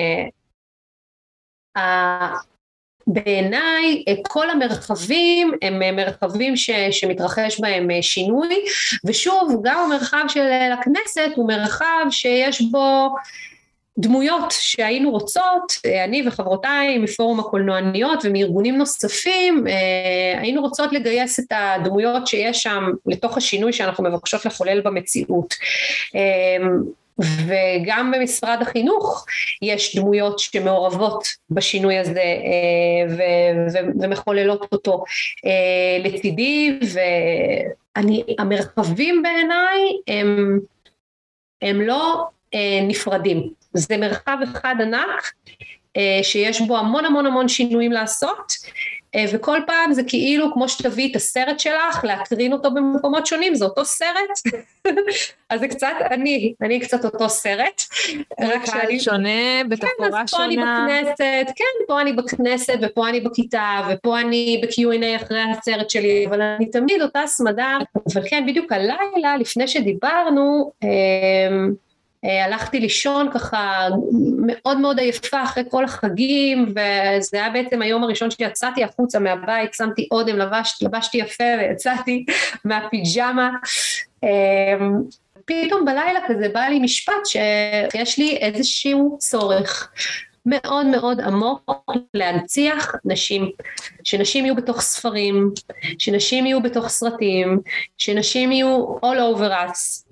בעיניי כל המרחבים הם מרחבים ש, שמתרחש בהם שינוי, ושוב גם המרחב של הכנסת הוא מרחב שיש בו דמויות שהיינו רוצות, אני וחברותיי מפורום הקולנועניות ומארגונים נוספים, היינו רוצות לגייס את הדמויות שיש שם לתוך השינוי שאנחנו מבקשות לחולל במציאות. וגם במשרד החינוך יש דמויות שמעורבות בשינוי הזה ומחוללות אותו לצידי, והמרחבים בעיניי הם, הם לא נפרדים, זה מרחב אחד ענק שיש בו המון המון המון שינויים לעשות, וכל פעם זה כאילו כמו שתביא את הסרט שלך, להקרין אותו במקומות שונים, זה אותו סרט, אז זה קצת, אני, אני קצת אותו סרט, רק שאני שונה, בתפורה כן, שונה. פה אני בכנסת, כן, פה אני בכנסת, ופה אני בכיתה, ופה אני ב-קיו אנד איי אחרי הסרט שלי, אבל אני תמיד אותה סמדר, אבל כן, בדיוק הלילה, לפני שדיברנו, הלכתי לישון ככה מאוד מאוד עייפה אחרי כל החגים, וזה היה בעצם היום הראשון שיצאתי החוצה מהבית, שמתי אודם, לבש, לבשתי יפה ויצאתי מהפיג'מה, פתאום בלילה כזה בא לי משפט שיש לי איזשהו צורך מאוד מאוד עמוק להנציח נשים, שנשים יהיו בתוך ספרים, שנשים יהיו בתוך סרטים, שנשים יהיו all over us,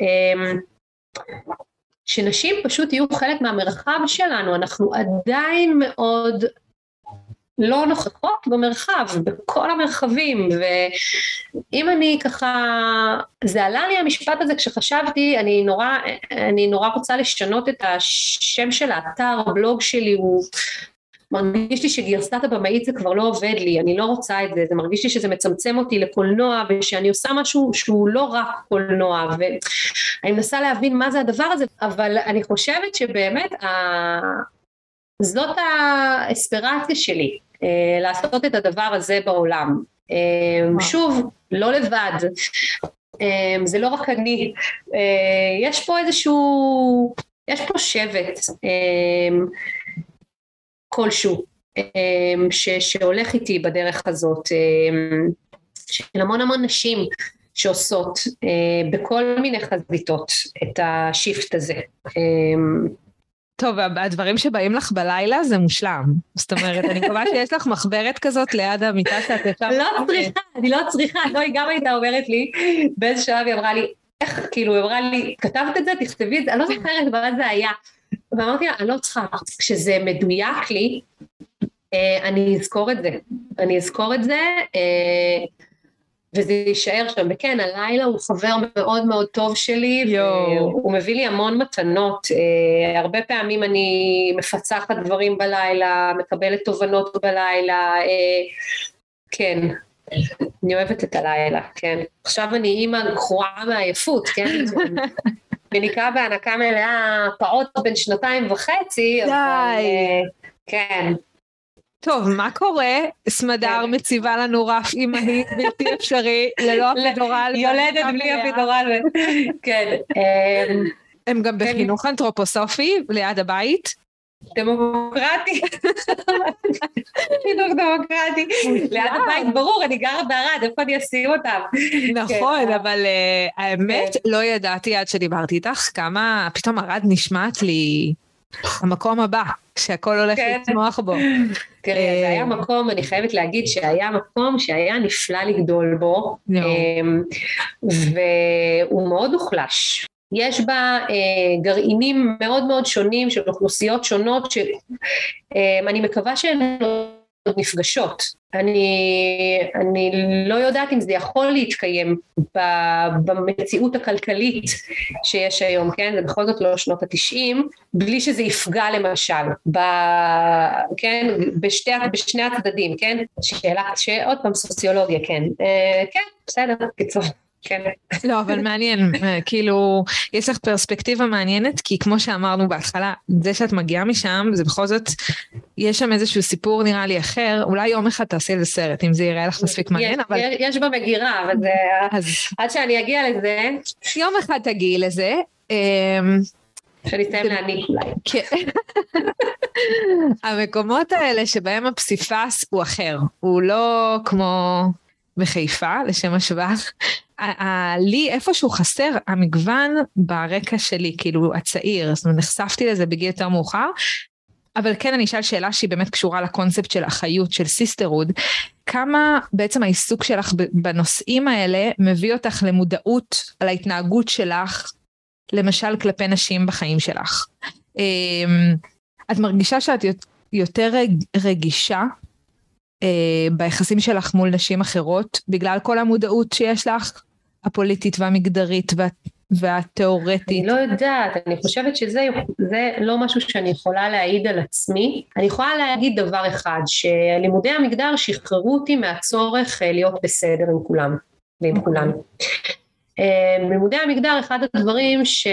שנשים פשוט יהיו חלק מהמרחב שלנו, אנחנו עדיין מאוד לא נוכחות במרחב, בכל המרחבים, ואם אני ככה, זה עלה לי המשפט הזה כשחשבתי, אני נורא, אני נורא רוצה לשנות את השם של האתר, הבלוג שלי הוא, מרגיש לי שגרסת הבמאית זה כבר לא עובד לי, אני לא רוצה את זה, זה מרגיש לי שזה מצמצם אותי לקולנוע, ושאני עושה משהו שהוא לא רק קולנוע, ואני מנסה להבין מה זה הדבר הזה, אבל אני חושבת שבאמת, ה... זאת האספירציה שלי, לעשות את הדבר הזה בעולם. שוב, לא לבד, זה לא רק אני, יש פה איזשהו, יש פה שבט, כלשהו, ש, שהולך איתי בדרך הזאת, של המון המון נשים שעושות בכל מיני חזיתות את השיפט הזה. טוב, הדברים שבאים לך בלילה זה מושלם, זאת אומרת, אני מקווה שיש לך מחברת כזאת ליד המיטה שאת ישבת. לא צריכה, אני לא צריכה, לא, היא גם הייתה אומרת לי, באיזה שלב היא אמרה לי, איך, כאילו, היא אמרה לי, כתבת את זה, תכתבי את זה, אני לא זוכרת מה זה היה, ואמרתי לה, אני לא צריכה, כשזה מדויק לי, אני אזכור את זה, אני אזכור את זה, וזה יישאר שם, וכן, הלילה הוא חבר מאוד מאוד טוב שלי, והוא מביא לי המון מתנות, הרבה פעמים אני מפצחת דברים בלילה, מקבלת תובנות בלילה, כן, אני אוהבת את הלילה, כן, עכשיו אני אימא גרועה מהעייפות, כן, מניקה בהנקה מלאה פעוט בין שנתיים וחצי, אבל כן. טוב, מה קורה? סמדר מציבה לנו רף אימהית בלתי אפשרי, ללא אפידורל. יולדת בלי אפידורל, כן. הם גם בחינוך אנתרופוסופי, ליד הבית. דמוקרטי. חינוך דמוקרטי. ליד הבית, ברור, אני גרה בערד, איפה אני אשים אותם? נכון, אבל האמת, לא ידעתי עד שדיברתי איתך, כמה פתאום ערד נשמעת לי המקום הבא, שהכל הולך לצמוח בו. תראה, זה היה מקום, אני חייבת להגיד שהיה מקום שהיה נפלא לגדול בו, והוא מאוד הוחלש. יש בה גרעינים מאוד מאוד שונים של אוכלוסיות שונות, שאני מקווה שהן נפגשות. אני, אני לא יודעת אם זה יכול להתקיים במציאות הכלכלית שיש היום, כן? זה בכל זאת לא שנות התשעים, בלי שזה יפגע למשל, ב, כן? בשתי, בשני הצדדים, כן? שאלה, שעוד פעם סוציולוגיה, כן? כן, בסדר, קיצור. כן. לא, אבל מעניין, כאילו, יש לך פרספקטיבה מעניינת, כי כמו שאמרנו בהתחלה, זה שאת מגיעה משם, זה בכל זאת, יש שם איזשהו סיפור נראה לי אחר, אולי יום אחד תעשי איזה סרט, אם זה יראה לך מספיק מעניין, אבל... יש במגירה, אבל זה... עד שאני אגיע לזה... יום אחד תגיעי לזה. שאני אסיים להניק אולי. כן. המקומות האלה שבהם הפסיפס הוא אחר, הוא לא כמו... בחיפה, לשם השבח, לי איפשהו חסר המגוון ברקע שלי, כאילו הצעיר, זאת אומרת, נחשפתי לזה בגיל יותר מאוחר, אבל כן אני אשאל שאלה שהיא באמת קשורה לקונספט של אחיות, של סיסטרוד, כמה בעצם העיסוק שלך בנושאים האלה מביא אותך למודעות על ההתנהגות שלך, למשל כלפי נשים בחיים שלך. את מרגישה שאת יותר רגישה, ביחסים שלך מול נשים אחרות, בגלל כל המודעות שיש לך, הפוליטית והמגדרית וה, והתיאורטית? אני לא יודעת, אני חושבת שזה זה לא משהו שאני יכולה להעיד על עצמי. אני יכולה להגיד דבר אחד, שלימודי המגדר שחררו אותי מהצורך להיות בסדר עם כולם ועם כולם. לימודי המגדר, אחד הדברים ש...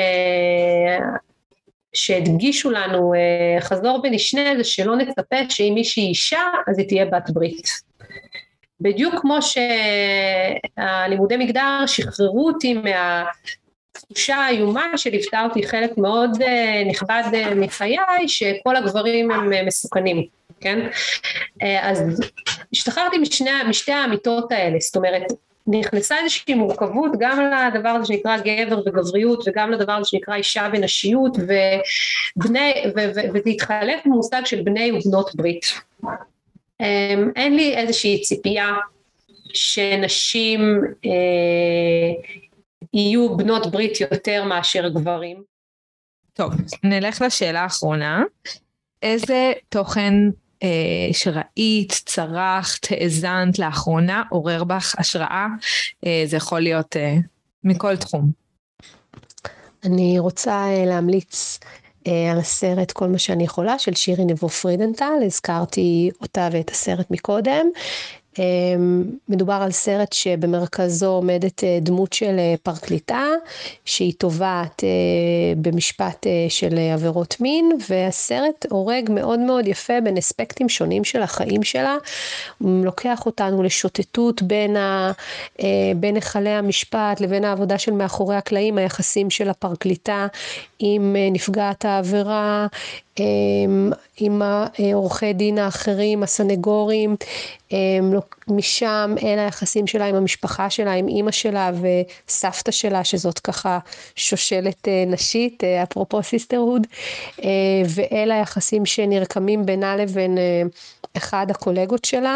שהדגישו לנו חזור ונשנה, זה שלא נצפה שאם מישהי אישה אז היא תהיה בת ברית. בדיוק כמו שהלימודי מגדר שחררו אותי מהתחושה האיומה שליוותה אותי חלק מאוד נכבד מחיי, שכל הגברים הם מסוכנים, כן? אז השתחררתי משני, משתי האמיתות האלה, זאת אומרת, נכנסה איזושהי מורכבות גם לדבר הזה שנקרא גבר וגבריות וגם לדבר הזה שנקרא אישה ונשיות ובני, ו, ו, וזה התחלף במושג של בני ובנות ברית. אין לי איזושהי ציפייה שנשים אה, יהיו בנות ברית יותר מאשר גברים. טוב, נלך לשאלה האחרונה. איזה תוכן שראית, צרכת, האזנת לאחרונה, עורר בך השראה? זה יכול להיות מכל תחום. אני רוצה להמליץ על הסרט כל מה שאני יכולה, של שירי נבו פרידנטל, הזכרתי אותה ואת הסרט מקודם. מדובר על סרט שבמרכזו עומדת דמות של פרקליטה שהיא תובעת במשפט של עבירות מין, והסרט הורג מאוד מאוד יפה בין אספקטים שונים של החיים שלה. הוא לוקח אותנו לשוטטות בין, ה, בין החלי המשפט לבין העבודה של מאחורי הקלעים, היחסים של הפרקליטה עם נפגעת העבירה, עם עורכי דין האחרים, הסנגורים, משם אל היחסים שלה עם המשפחה שלה, עם אמא שלה וסבתא שלה, שזאת ככה שושלת נשית, אפרופו סיסטרהוד, ואל היחסים שנרקמים בינה לבין אחד הקולגות שלה,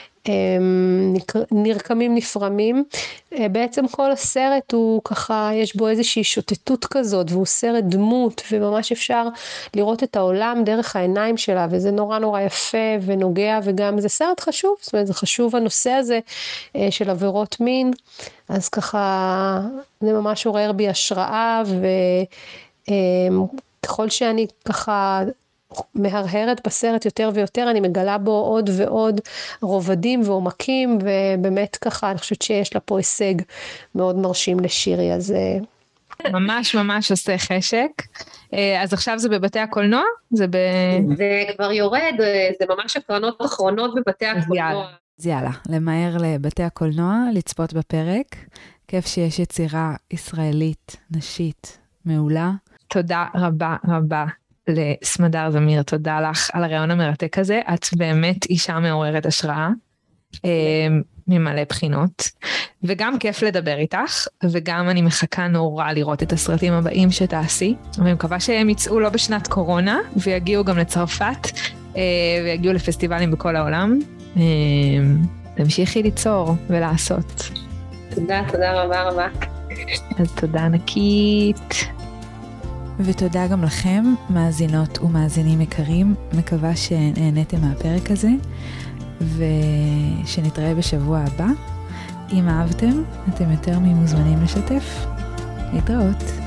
נרקמים נפרמים. בעצם כל הסרט הוא ככה, יש בו איזושהי שוטטות כזאת, והוא סרט דמות, וממש אפשר לראות את העולם דרך העיניים שלה, וזה נורא נורא יפה ונוגע, וגם זה סרט חשוב, זאת אומרת זה חשוב הנושא הזה של עבירות מין, אז ככה זה ממש עורר בי השראה, וככל שאני ככה מהרהרת בסרט יותר ויותר, אני מגלה בו עוד ועוד רובדים ועומקים, ובאמת ככה אני חושבת שיש לה פה הישג מאוד מרשים לשירי, אז ממש ממש עושה חשק. אז עכשיו זה בבתי הקולנוע? זה, ב... זה כבר יורד, זה ממש הקרנות אחרונות בבתי הקולנוע. אז יאללה, למהר לבתי הקולנוע, לצפות בפרק, כיף שיש יצירה ישראלית, נשית, מעולה. תודה רבה רבה. לסמדר זמיר, תודה לך על הרעיון המרתק הזה, את באמת אישה מעוררת השראה, ממלא בחינות, וגם כיף לדבר איתך, וגם אני מחכה נורא לראות את הסרטים הבאים שתעשי, ואני מקווה שהם יצאו לא בשנת קורונה, ויגיעו גם לצרפת, ויגיעו לפסטיבלים בכל העולם, תמשיכי ליצור ולעשות. תודה, תודה רבה רבה. אז תודה ענקית. ותודה גם לכם, מאזינות ומאזינים יקרים, מקווה שנהניתם מהפרק הזה. ושנתראה בשבוע הבא. אם אהבתם, אתם יותר ממוזמנים לשתף. להתראות.